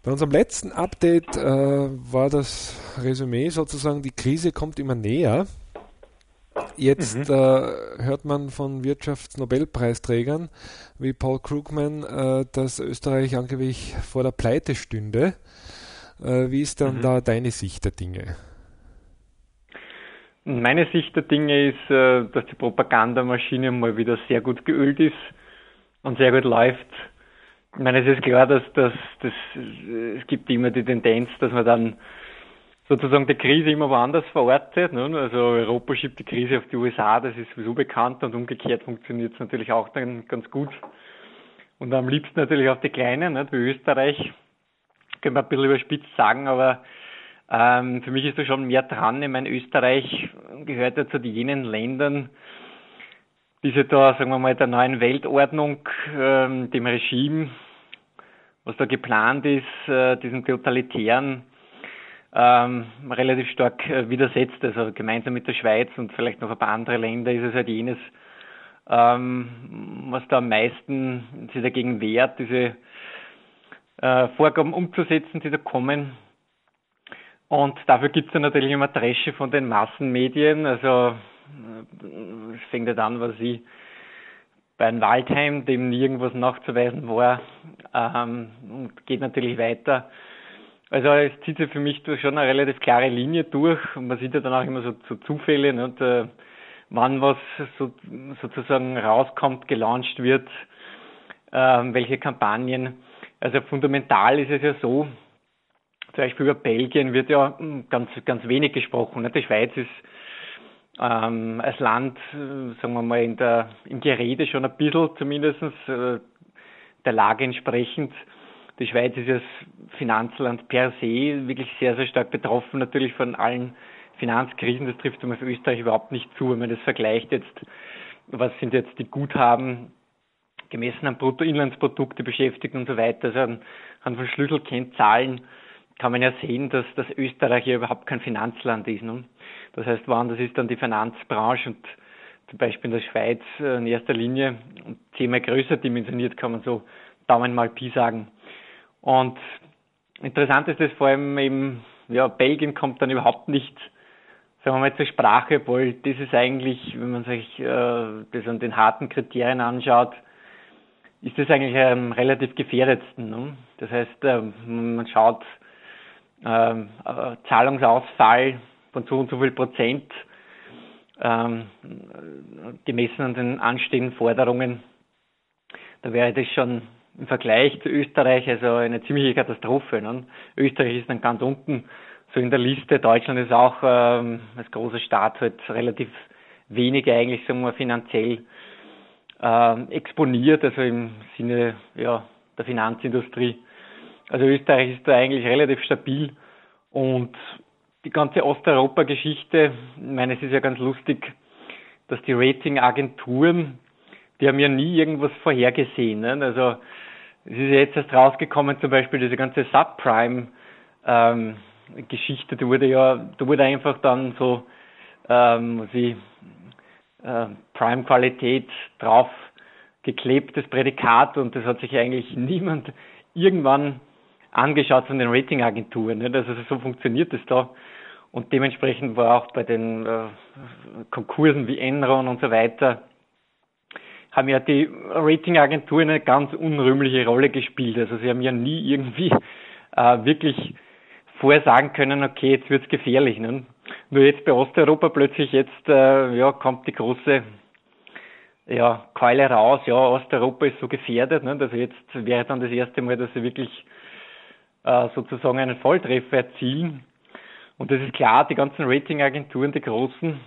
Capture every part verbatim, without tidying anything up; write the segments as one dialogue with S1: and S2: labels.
S1: Bei unserem letzten Update äh, war das Resümee sozusagen, die Krise kommt immer näher. Jetzt
S2: Mhm.
S1: äh, hört man von Wirtschaftsnobelpreisträgern wie Paul Krugman, äh, dass Österreich angeblich vor der Pleite stünde. Äh, wie ist dann
S2: Mhm.
S1: da deine Sicht der Dinge?
S2: Meine Sicht der Dinge ist, äh, dass die Propagandamaschine mal wieder sehr gut geölt ist und sehr gut läuft. Ich meine, es ist klar, dass das, das, es gibt immer die Tendenz, dass man dann sozusagen die Krise immer woanders verortet. Ne? Also Europa schiebt die Krise auf die U S A, das ist sowieso bekannt, und umgekehrt funktioniert es natürlich auch dann ganz gut. Und am liebsten natürlich auf die Kleinen, nicht? Wie Österreich, können wir ein bisschen überspitzt sagen, aber ähm, für mich ist da schon mehr dran. Ich meine, Österreich gehört ja zu jenen Ländern, die sich da, sagen wir mal, der neuen Weltordnung, ähm, dem Regime, was da geplant ist, äh, diesem totalitären, ähm, relativ stark äh, widersetzt. Also gemeinsam mit der Schweiz und vielleicht noch ein paar andere Länder ist es halt jenes, ähm, was da am meisten sich dagegen wehrt, diese äh, Vorgaben umzusetzen, die da kommen. Und dafür gibt es dann natürlich immer Dresche von den Massenmedien. Also äh, es fängt ja an, was ich bei einem Waldheim, dem nirgendwas nachzuweisen war, ähm, und geht natürlich weiter. Also es zieht sich für mich durch schon eine relativ klare Linie durch, und man sieht ja dann auch immer so, so Zufälle, ne, und, äh, wann was so, sozusagen rauskommt, gelauncht wird, ähm, welche Kampagnen. Also fundamental ist es ja so, zum Beispiel über Belgien wird ja ganz, ganz wenig gesprochen. Ne? Die Schweiz ist ähm, als Land, äh, sagen wir mal, in der, im Gerede schon ein bisschen zumindest äh, der Lage entsprechend. Die Schweiz ist ja das Finanzland per se wirklich sehr, sehr stark betroffen, natürlich von allen Finanzkrisen. Das trifft zum Beispiel Österreich überhaupt nicht zu, wenn man das vergleicht jetzt. Was sind jetzt die Guthaben gemessen am Bruttoinlandsprodukt, die Beschäftigten und so weiter, also an, an von Schlüsselkennzahlen kann man ja sehen, dass das Österreich ja überhaupt kein Finanzland ist. Ne? Das heißt, woanders ist dann die Finanzbranche und zum Beispiel in der Schweiz in erster Linie zehnmal größer dimensioniert, kann man so Daumen mal Pi sagen. Und interessant ist es vor allem eben, ja, Belgien kommt dann überhaupt nicht, sagen wir mal, zur Sprache, weil das ist eigentlich, wenn man sich äh, das an den harten Kriterien anschaut, ist das eigentlich am relativ gefährdetsten. Ne? Das heißt, äh, man schaut, ähm, äh, Zahlungsausfall von so und so viel Prozent, ähm, gemessen an den anstehenden Forderungen, da wäre das schon im Vergleich zu Österreich also eine ziemliche Katastrophe. Ne? Österreich ist dann ganz unten so in der Liste. Deutschland ist auch ähm, als großer Staat halt relativ wenig eigentlich, sagen wir, finanziell ähm, exponiert, also im Sinne ja, der Finanzindustrie. Also Österreich ist da eigentlich relativ stabil, und die ganze Osteuropa-Geschichte, ich meine, es ist ja ganz lustig, dass die Ratingagenturen, die haben ja nie irgendwas vorhergesehen. Ne? Also es ist ja jetzt erst rausgekommen, zum Beispiel diese ganze Subprime-Geschichte, ähm, die wurde ja, da wurde einfach dann so ähm, sie, äh, Prime-Qualität drauf geklebt, das Prädikat, und das hat sich eigentlich niemand irgendwann angeschaut von den Ratingagenturen. Nicht? Also so funktioniert das da. Und dementsprechend war auch bei den äh, Konkursen wie Enron und so weiter, haben ja die Ratingagenturen eine ganz unrühmliche Rolle gespielt. Also sie haben ja nie irgendwie äh, wirklich vorsagen können, okay, jetzt wird's gefährlich. Ne? Nur jetzt bei Osteuropa plötzlich jetzt äh, ja, kommt die große ja, Keule raus, ja, Osteuropa ist so gefährdet. Ne? Also jetzt wäre dann das erste Mal, dass sie wirklich äh, sozusagen einen Volltreffer erzielen. Und das ist klar, die ganzen Ratingagenturen, die großen,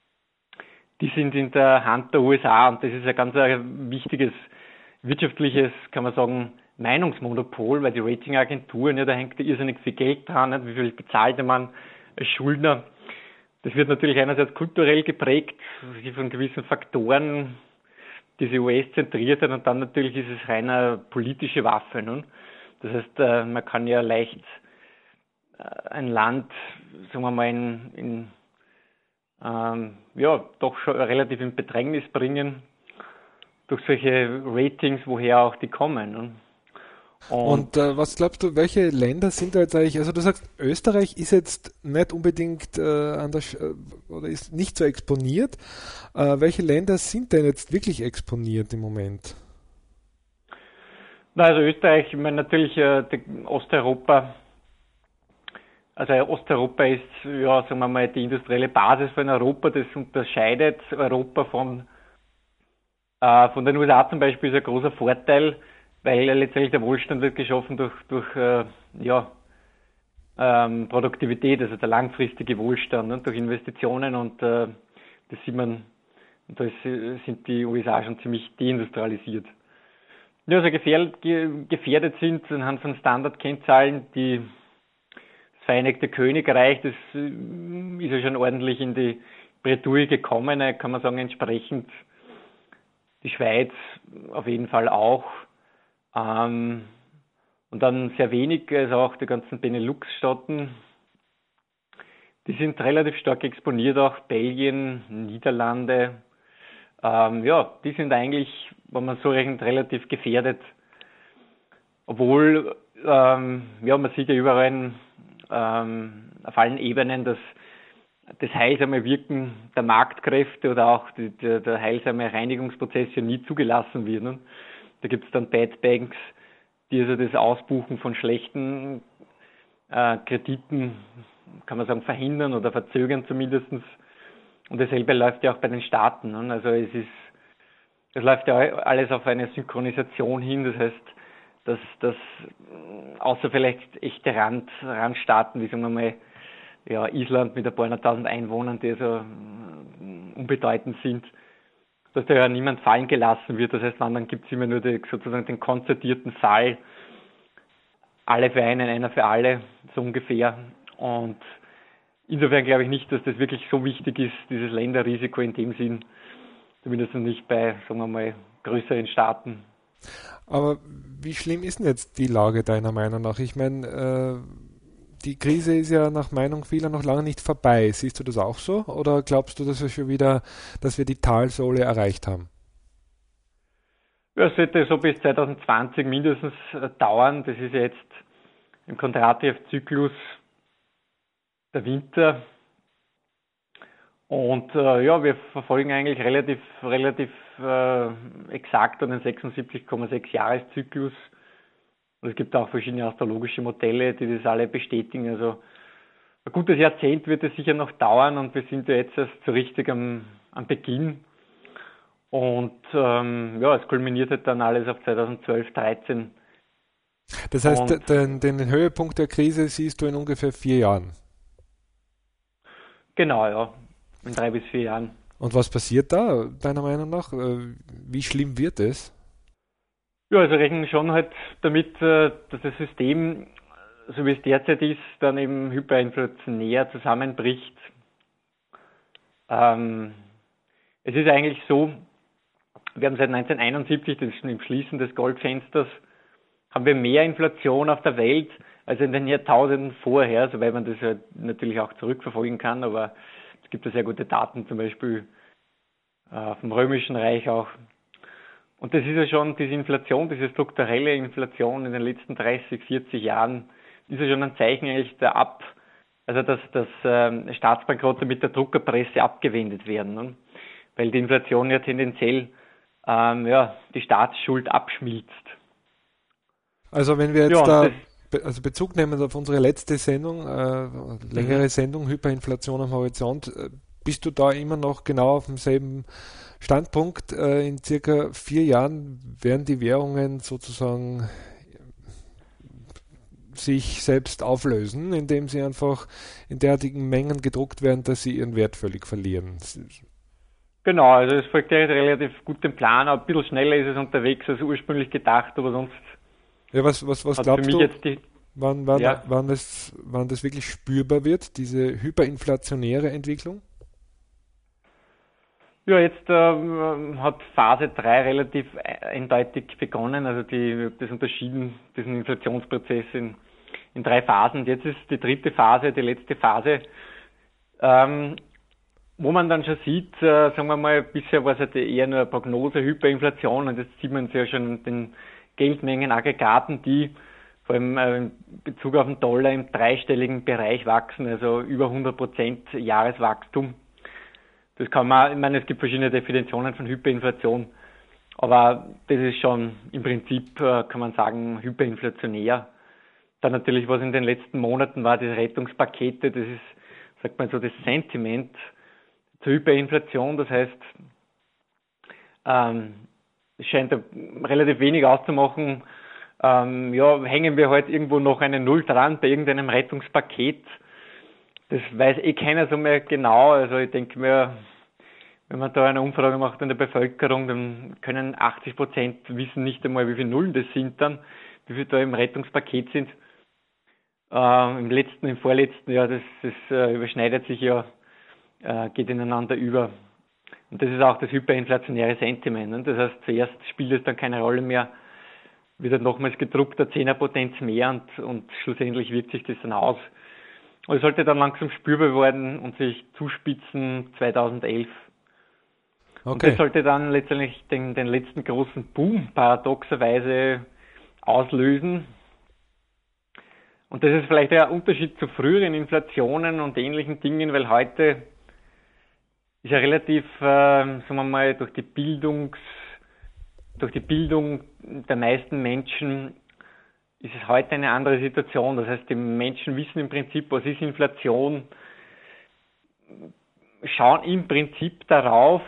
S2: die sind in der Hand der U S A, und das ist ein ganz ein wichtiges wirtschaftliches, kann man sagen, Meinungsmonopol, weil die Ratingagenturen, ja, da hängt irrsinnig viel Geld dran, nicht? Wie viel bezahlt man als Schuldner. Das wird natürlich einerseits kulturell geprägt von gewissen Faktoren, diese U S-zentriert sind, und dann natürlich ist es reine politische Waffe. Ne? Das heißt, man kann ja leicht ein Land, sagen wir mal, in, in ähm, ja, doch schon relativ in Bedrängnis bringen durch solche Ratings, woher auch die kommen. Ne?
S1: Und, und äh, was glaubst du, welche Länder sind da jetzt eigentlich, also du sagst, Österreich ist jetzt nicht unbedingt äh, an der, Sch- äh, oder ist nicht so exponiert. Äh, welche Länder sind denn jetzt wirklich exponiert im Moment?
S2: Na, also Österreich, ich meine natürlich äh, die Osteuropa, also Osteuropa ist, ja, sagen wir mal, die industrielle Basis von Europa. Das unterscheidet Europa von, äh, von den U S A zum Beispiel, ist ein großer Vorteil, weil letztendlich der Wohlstand wird geschaffen durch, durch äh, ja, ähm, Produktivität, also der langfristige Wohlstand, ne, durch Investitionen, und äh, das sieht man, da ist, sind die U S A schon ziemlich deindustrialisiert. Ja, also gefährdet, gefährdet sind anhand von Standardkennzahlen die das Vereinigte Königreich, das äh, ist ja schon ordentlich in die Bredouille gekommen, äh, kann man sagen, entsprechend die Schweiz auf jeden Fall auch. Ähm, und dann sehr wenig, also auch die ganzen Benelux-Staaten, die sind relativ stark exponiert, auch Belgien, Niederlande. Ähm, ja, die sind eigentlich, wenn man so rechnet, relativ gefährdet. Obwohl, ähm, ja, man sieht ja überall ähm, auf allen Ebenen, dass das heilsame Wirken der Marktkräfte oder auch die, der, der heilsame Reinigungsprozess ja nie zugelassen wird. Ne? Da gibt es dann Bad Banks, die also das Ausbuchen von schlechten äh, Krediten, kann man sagen, verhindern oder verzögern zumindest. Und dasselbe läuft ja auch bei den Staaten. Ne? Also es ist, es läuft ja alles auf eine Synchronisation hin. Das heißt, dass, dass außer vielleicht echte Rand, Randstaaten, wie sagen wir mal, ja, Island mit ein paar hunderttausend Einwohnern, die so unbedeutend sind, dass da ja niemand fallen gelassen wird. Das heißt, wann dann gibt es immer nur die, sozusagen den konzertierten Fall, alle für einen, einer für alle, so ungefähr. Und insofern glaube ich nicht, dass das wirklich so wichtig ist, dieses Länderrisiko in dem Sinn, zumindest nicht bei, sagen wir mal, größeren Staaten.
S1: Aber wie schlimm ist denn jetzt die Lage deiner Meinung nach? Ich meine, äh, die Krise ist ja nach Meinung vieler noch lange nicht vorbei. Siehst du das auch so? Oder glaubst du, dass wir schon wieder, dass wir die Talsohle erreicht haben?
S2: Ja, es sollte so bis zwanzig zwanzig mindestens äh, dauern. Das ist ja jetzt im Kontrativ-Zyklus der Winter. Und äh, ja, wir verfolgen eigentlich relativ, relativ äh, exakt einen sechsundsiebzig Komma sechs Jahreszyklus. Und es gibt auch verschiedene astrologische Modelle, die das alle bestätigen. Also ein gutes Jahrzehnt wird es sicher noch dauern, und wir sind ja jetzt erst so richtig am, am Beginn. Und ähm, ja, es kulminiert halt dann alles auf zweitausendzwölf, dreizehn.
S1: Das
S2: Und
S1: heißt, den, den Höhepunkt der Krise siehst du in ungefähr vier Jahren.
S2: genau, ja, in drei bis vier Jahren.
S1: Und was passiert da, deiner Meinung nach? Äh, Wie schlimm wird es?
S2: Ja, also rechnen schon halt damit, äh, dass das System, so wie es derzeit ist, dann eben hyperinflationär zusammenbricht. Ähm, es ist eigentlich so, wir haben seit neunzehnhunderteinundsiebzig, das ist schon im Schließen des Goldfensters, haben wir mehr Inflation auf der Welt als in den Jahrtausenden vorher, soweit man das halt natürlich auch zurückverfolgen kann, aber es gibt da sehr gute Daten, zum Beispiel äh, vom Römischen Reich auch. Und das ist ja schon, diese Inflation, diese strukturelle Inflation in den letzten dreißig, vierzig Jahren, ist ja schon ein Zeichen eigentlich der Ab, also dass, dass ähm, Staatsbankrotte mit der Druckerpresse abgewendet werden. Ne? Weil die Inflation ja tendenziell ähm, ja, die Staatsschuld abschmilzt.
S1: Also wenn wir
S2: Ja,
S1: jetzt
S2: und
S1: da
S2: das,
S1: be- also Bezug nehmen auf unsere letzte Sendung, äh,
S2: mhm.
S1: längere Sendung, Hyperinflation am Horizont, äh, bist du da immer noch genau auf demselben Standpunkt? Äh, in circa vier Jahren werden die Währungen sozusagen sich selbst auflösen, indem sie einfach in derartigen Mengen gedruckt werden, dass sie ihren Wert völlig verlieren.
S2: Genau, also es folgt ja relativ gut dem Plan, aber ein bisschen schneller ist es unterwegs als ursprünglich gedacht, aber sonst
S1: Ja, was, was, was
S2: hat für
S1: glaubst
S2: mich
S1: du,
S2: jetzt die,
S1: wann, wann,
S2: ja,
S1: wann, es, wann das wirklich spürbar wird, diese hyperinflationäre Entwicklung?
S2: ja, jetzt ähm, hat Phase drei relativ eindeutig begonnen, also die, ich habe das unterschieden, diesen Inflationsprozess in, in drei Phasen. Jetzt ist die dritte Phase, die letzte Phase, ähm, wo man dann schon sieht, äh, sagen wir mal, bisher war es halt eher nur eine Prognose, Hyperinflation, und jetzt sieht man es ja schon den Geldmengenaggregaten, die vor allem äh, in Bezug auf den Dollar im dreistelligen Bereich wachsen, also über hundert Prozent Jahreswachstum. Das kann man, ich meine, es gibt verschiedene Definitionen von Hyperinflation, aber das ist schon im Prinzip, äh, kann man sagen, hyperinflationär. Dann natürlich, was in den letzten Monaten war, die Rettungspakete, das ist, sagt man so, das Sentiment zur Hyperinflation. Das heißt, ähm, es scheint relativ wenig auszumachen. Ähm, ja, hängen wir heute halt irgendwo noch eine Null dran bei irgendeinem Rettungspaket. Das weiß eh keiner so mehr genau. Also ich denke mir, wenn man da eine Umfrage macht in der Bevölkerung, dann können achtzig Prozent wissen nicht einmal, wie viele Nullen das sind dann, wie viele da im Rettungspaket sind. Äh, im letzten, im vorletzten Jahr, das, das äh, überschneidet sich ja, äh, geht ineinander über. Und das ist auch das hyperinflationäre Sentiment. Ne? Das heißt, zuerst spielt es dann keine Rolle mehr, wird dann nochmals gedruckter Zehnerpotenz mehr und, und schlussendlich wirkt sich das dann aus. Und es sollte dann langsam spürbar werden und sich zuspitzen zweitausendelf. Okay. Und das sollte dann letztendlich den, den letzten großen Boom paradoxerweise auslösen. Und das ist vielleicht ein Unterschied zu früheren Inflationen und ähnlichen Dingen, weil heute ist ja relativ, äh, sagen wir mal, durch die Bildungs, durch die Bildung der meisten Menschen ist es heute eine andere Situation. Das heißt, die Menschen wissen im Prinzip, was ist Inflation, schauen im Prinzip darauf,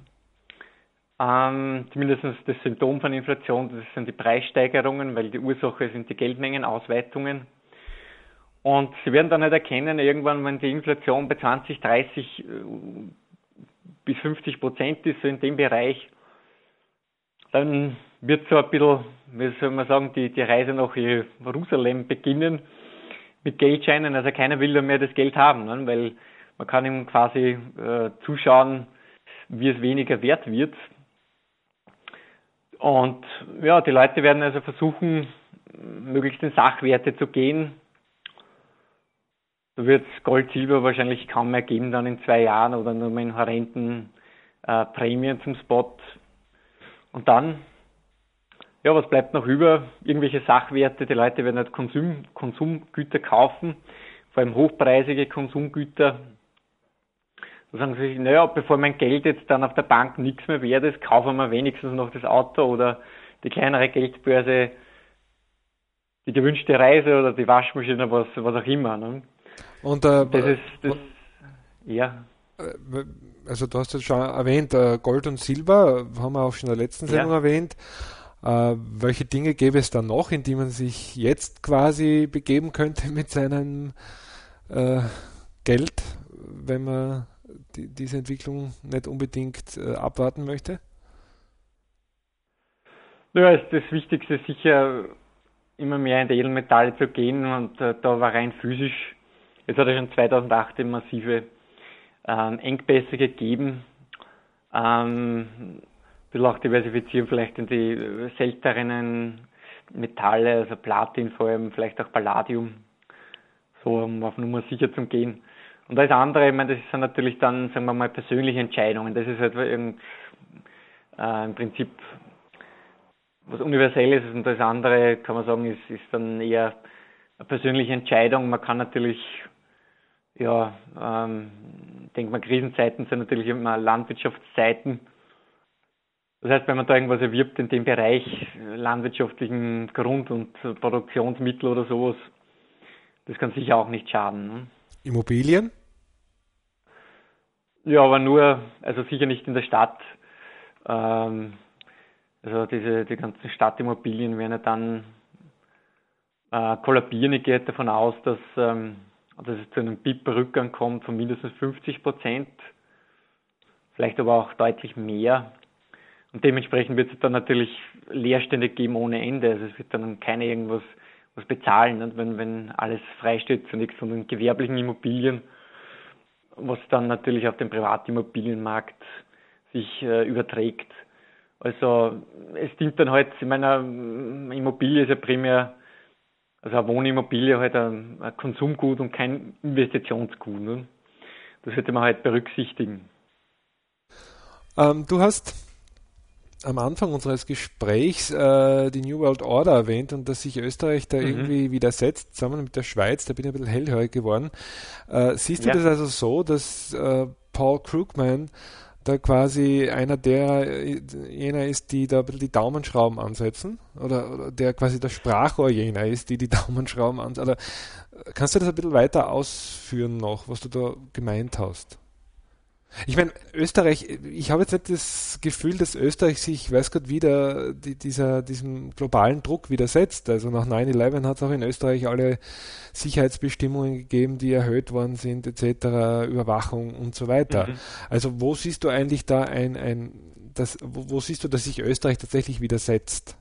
S2: ähm, zumindest das Symptom von Inflation, das sind die Preissteigerungen, weil die Ursache sind die Geldmengenausweitungen. Und sie werden dann nicht erkennen, irgendwann, wenn die Inflation bei zwanzig, dreißig bis fünfzig Prozent ist, so in dem Bereich, dann wird so ein bisschen, wie soll man sagen, die, die Reise nach Jerusalem beginnen mit Geldscheinen. Also keiner will da mehr das Geld haben, ne? Weil man kann ihm quasi äh, zuschauen, wie es weniger wert wird. Und ja, die Leute werden also versuchen, möglichst in Sachwerte zu gehen. Da wird es Gold, Silber wahrscheinlich kaum mehr geben dann in zwei Jahren oder nur mal in horrenden äh, Prämien zum Spot. Und dann, ja, was bleibt noch über? Irgendwelche Sachwerte. Die Leute werden halt Konsum, Konsumgüter kaufen, vor allem hochpreisige Konsumgüter. Da sagen sie sich, naja, bevor mein Geld jetzt dann auf der Bank nichts mehr wert ist, kaufen wir wenigstens noch das Auto oder die kleinere Geldbörse, die gewünschte Reise oder die Waschmaschine, was, was auch immer. Ne?
S1: Und äh,
S2: das ist, das, ja.
S1: Also du hast jetzt schon erwähnt, Gold und Silber, haben wir auch schon in der letzten Sendung ja. erwähnt. Äh, welche Dinge gäbe es da noch, in die man sich jetzt quasi begeben könnte mit seinem äh, Geld, wenn man die, diese Entwicklung nicht unbedingt äh, abwarten möchte?
S2: Ja, das Wichtigste ist sicher, immer mehr in die Edelmetalle zu gehen und äh, da war rein physisch, es hat ja schon zweitausendacht massive ähm, Engpässe gegeben, ähm, ein bisschen auch diversifizieren vielleicht in die selteneren Metalle, also Platin vor allem, vielleicht auch Palladium, so um auf Nummer sicher zu gehen. Und das andere, ich meine, das sind natürlich dann, sagen wir mal, persönliche Entscheidungen, das ist halt irgend, äh, im Prinzip was Universelles ist und das andere, kann man sagen, ist, ist dann eher eine persönliche Entscheidung. Man kann natürlich, ja, ähm, denkt man, Krisenzeiten sind natürlich immer Landwirtschaftszeiten. Das heißt, wenn man da irgendwas erwirbt in dem Bereich, landwirtschaftlichen Grund- und Produktionsmittel oder sowas, das kann sicher auch nicht schaden. Ne?
S1: Immobilien?
S2: Ja, aber nur, also sicher nicht in der Stadt. Ähm, Also diese die ganzen Stadtimmobilien werden ja dann äh, kollabieren. Ich gehe davon aus, dass, ähm, dass es zu einem B I P-Rückgang kommt von mindestens fünfzig Prozent, vielleicht aber auch deutlich mehr. Und dementsprechend wird es dann natürlich Leerstände geben ohne Ende. Also es wird dann keiner irgendwas was bezahlen, nicht? Wenn, wenn alles frei steht, zunächst von den gewerblichen Immobilien, was dann natürlich auf den Privatimmobilienmarkt sich äh, überträgt. Also es dient dann halt, ich meine, Immobilie ist ja primär, also eine Wohnimmobilie halt ein, ein Konsumgut und kein Investitionsgut. Ne? Das sollte man halt berücksichtigen.
S1: Ähm, du hast am Anfang unseres Gesprächs äh, die New World Order erwähnt und dass sich Österreich da mhm. irgendwie widersetzt, zusammen mit der Schweiz. Da bin ich ein bisschen hellhörig geworden. Äh, siehst du ja. das also so, dass äh, Paul Krugman da quasi einer der jener ist, die da ein bisschen die Daumenschrauben ansetzen? Oder, oder der quasi der Sprachrohr jener ist, die die Daumenschrauben ansetzen? Oder kannst du das ein bisschen weiter ausführen noch, was du da gemeint hast? Ich meine, Österreich, ich habe jetzt nicht das Gefühl, dass Österreich sich, ich weiß Gott, wieder die, dieser, diesem globalen Druck widersetzt. Also nach neun elf hat es auch in Österreich alle Sicherheitsbestimmungen gegeben, die erhöht worden sind, et cetera, Überwachung und so weiter. Mhm. Also wo siehst du eigentlich da ein, ein das, wo, wo siehst du, dass sich Österreich tatsächlich widersetzt?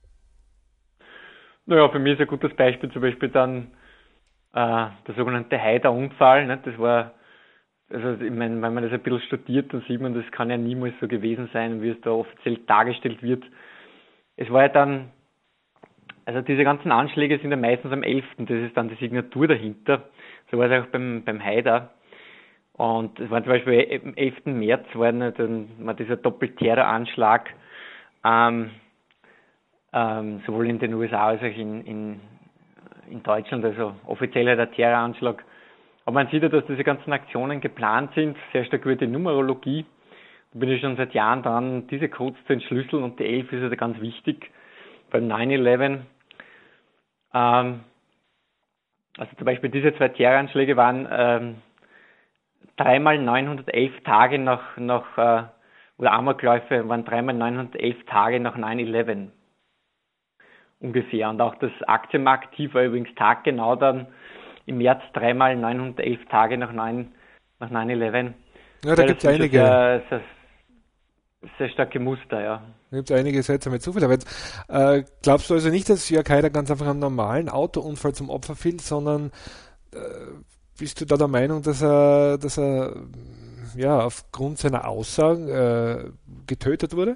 S2: Naja, für mich ist ein gutes Beispiel zum Beispiel dann äh, der sogenannte Haider-Unfall. Ne? Das war Also ich meine, wenn man das ein bisschen studiert, dann sieht man, das kann ja niemals so gewesen sein, wie es da offiziell dargestellt wird. Es war ja dann, also diese ganzen Anschläge sind ja meistens am elften Das ist dann die Signatur dahinter. So war es auch beim, beim Haider. Und es war zum Beispiel am elften März war dann war dieser Doppelterroranschlag, ähm, ähm, sowohl in den U S A als auch in, in, in Deutschland, also offizieller der Terroranschlag. Aber man sieht ja, dass diese ganzen Aktionen geplant sind, sehr stark über die Numerologie. Da bin ich schon seit Jahren dran, diese Codes zu entschlüsseln und die elf ist ja ganz wichtig beim neun elf. Ähm, also zum Beispiel diese zwei Terroranschläge waren ähm, dreimal neunhundertelf Tage nach, nach äh, oder Amokläufe waren dreimal neunhundertelf Tage nach neun elf ungefähr. Und auch das Aktienmarkt-Tief war übrigens taggenau dann im März dreimal neunhundertelf Tage nach neun nach neun elf.
S1: Ja, da gibt es einige.
S2: Sehr, sehr, sehr starke Muster, ja.
S1: Da gibt es einige seltsame Zufälle. Aber jetzt, äh, glaubst du also nicht, dass Jörg Haider ganz einfach einen normalen Autounfall zum Opfer fiel, sondern äh, bist du da der Meinung, dass er, dass er ja, aufgrund seiner Aussagen äh, getötet wurde?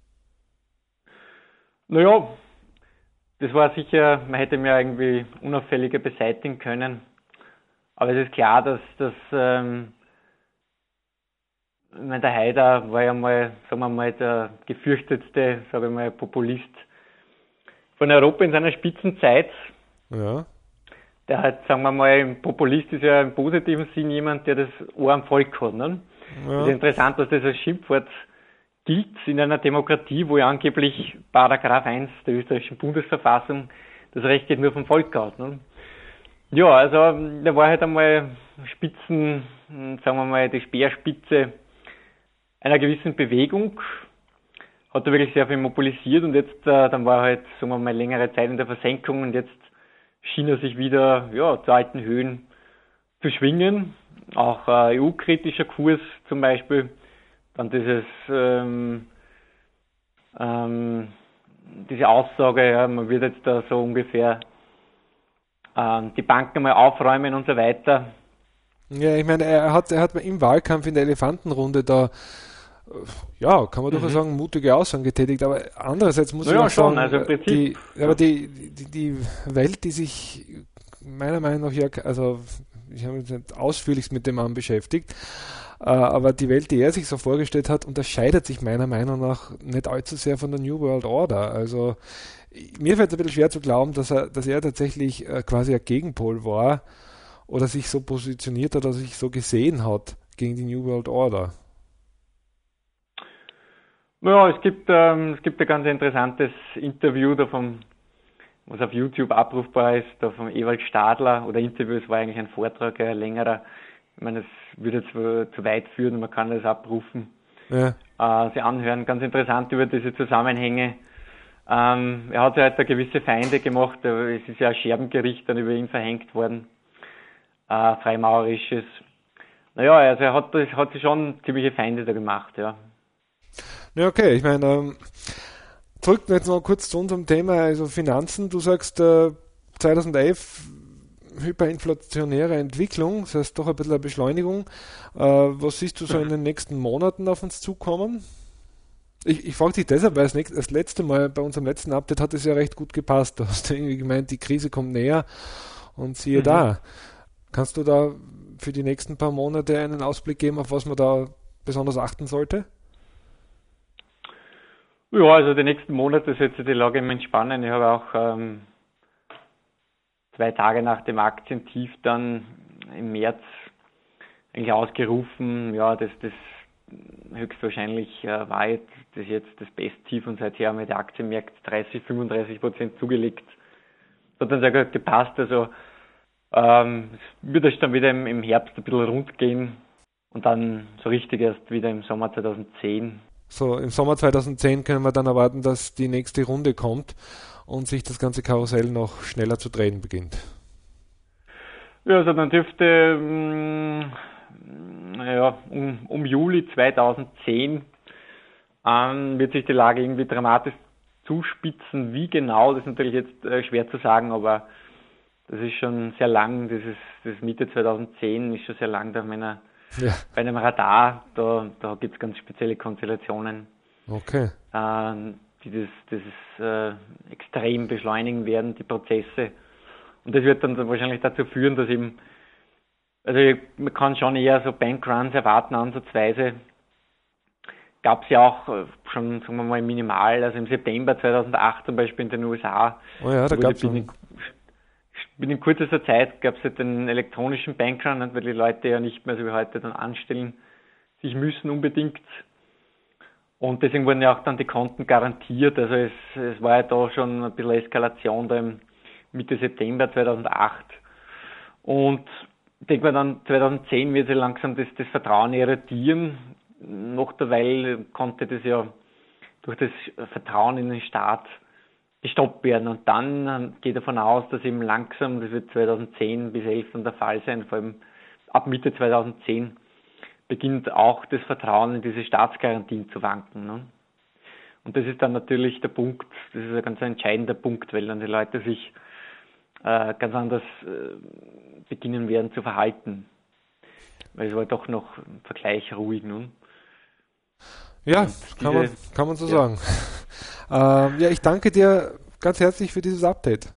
S2: Naja, das war sicher, man hätte mir irgendwie unauffälliger beseitigen können. Aber es ist klar, dass das, ähm, ich meine, der Haider war ja mal, sagen wir mal, der gefürchtetste, sage ich mal, Populist von Europa in seiner Spitzenzeit.
S1: Ja.
S2: Der hat, sagen wir mal, Populist ist ja im positiven Sinn jemand, der das Ohr am Volk hat. Ne? Ja. Es ist interessant, dass das als Schimpfwort gilt in einer Demokratie, wo ja angeblich Paragraph eins der österreichischen Bundesverfassung das Recht geht nur vom Volk aus. Ne? Ja, also da war halt einmal Spitzen, sagen wir mal, die Speerspitze einer gewissen Bewegung, hat er wirklich sehr viel mobilisiert und jetzt, äh, dann war er halt, sagen wir mal, längere Zeit in der Versenkung und jetzt schien er sich wieder, ja, zu alten Höhen zu schwingen. Auch äh, E U-kritischer Kurs zum Beispiel. Dann dieses, ähm, ähm, diese Aussage, ja, man wird jetzt da so ungefähr ähm, die Banken mal aufräumen und so weiter.
S1: Ja, ich meine, er hat, er hat im Wahlkampf in der Elefantenrunde da, ja, kann man mhm. durchaus sagen, mutige Aussagen getätigt, aber andererseits muss naja, ich auch schon, sagen, also im Prinzip, die, ja. aber die, die, die Welt, die sich meiner Meinung nach, ja, also ich habe mich nicht ausführlichst mit dem Mann beschäftigt, aber die Welt, die er sich so vorgestellt hat, unterscheidet sich meiner Meinung nach nicht allzu sehr von der New World Order. Also mir fällt es ein bisschen schwer zu glauben, dass er, dass er tatsächlich quasi ein Gegenpol war oder sich so positioniert hat oder sich so gesehen hat gegen die New World Order.
S2: Ja, es gibt, ähm, es gibt ein ganz interessantes Interview da vom, was auf YouTube abrufbar ist, da vom Ewald Stadler, oder Interview, es war eigentlich ein Vortrag, ein längerer. Ich meine, es würde jetzt zu weit führen, man kann das abrufen, ja. äh, sie anhören. Ganz interessant über diese Zusammenhänge. Ähm, er hat ja halt da gewisse Feinde gemacht, es ist ja ein Scherbengericht dann über ihn verhängt worden, äh, freimaurerisches. Naja, also er hat, das, hat sich schon ziemliche Feinde da gemacht, ja.
S1: Ja, okay, ich meine, ähm, zurück jetzt noch kurz zu unserem Thema, also Finanzen. Du sagst, äh, zweitausendelf hyperinflationäre Entwicklung, das heißt doch ein bisschen eine Beschleunigung. Äh, was siehst du so in den nächsten Monaten auf uns zukommen? Ich, ich frage dich deshalb, weil das, nächste, das letzte Mal bei unserem letzten Update hat es ja recht gut gepasst. Du hast irgendwie gemeint, die Krise kommt näher und siehe mhm. da. Kannst du da für die nächsten paar Monate einen Ausblick geben, auf was man da besonders achten sollte?
S2: Ja, also die nächsten Monate wird sich die Lage immer entspannen. Ich habe auch ähm, zwei Tage nach dem Aktientief dann im März eigentlich ausgerufen, ja, das, das höchstwahrscheinlich äh, war jetzt das jetzt das Besttief und seither haben wir die Aktienmärkte dreißig, fünfunddreißig Prozent zugelegt. Das hat dann sehr gut gepasst, also ähm, es wird es dann wieder im, im Herbst ein bisschen rund gehen und dann so richtig erst wieder im Sommer zweitausendzehn.
S1: So, im Sommer zweitausendzehn können wir dann erwarten, dass die nächste Runde kommt und sich das ganze Karussell noch schneller zu drehen beginnt.
S2: Ja, also dann dürfte mh, naja, um, um Juli zweitausendzehn ähm, wird sich die Lage irgendwie dramatisch zuspitzen. Wie genau, das ist natürlich jetzt äh, schwer zu sagen, aber das ist schon sehr lang, das ist das Mitte zweitausendzehn ist schon sehr lang da meiner, ja. Bei einem Radar, da, da gibt es ganz spezielle Konstellationen,
S1: okay.
S2: äh, die das, das äh, extrem beschleunigen werden, die Prozesse. Und das wird dann wahrscheinlich dazu führen, dass eben, also man kann schon eher so Bankruns erwarten, ansatzweise. Gab es ja auch schon, sagen wir mal, minimal, also im September zweitausendacht zum Beispiel in den U S A.
S1: Oh ja, da gab es
S2: binnen, binnen kürzester Zeit gab es ja den elektronischen Bankrun, weil die Leute ja nicht mehr so wie heute dann anstellen sich müssen unbedingt. Und deswegen wurden ja auch dann die Konten garantiert. Also es, es war ja da schon ein bisschen Eskalation da im Mitte September zweitausendacht. Und ich denke mal dann zweitausendzehn wird sich langsam das, das Vertrauen erodieren. Noch derweil konnte das ja durch das Vertrauen in den Staat gestoppt werden. Und dann geht davon aus, dass eben langsam, das wird zweitausendzehn bis elf dann der Fall sein, vor allem ab Mitte zweitausendzehn beginnt auch das Vertrauen in diese Staatsgarantien zu wanken. Ne? Und das ist dann natürlich der Punkt, das ist ein ganz entscheidender Punkt, weil dann die Leute sich äh, ganz anders äh, beginnen werden zu verhalten. Weil es war doch noch im Vergleich ruhig. Ne?
S1: Ja, diese, kann, man, kann man so ja. sagen. ähm, ja, ich danke dir ganz herzlich für dieses Update.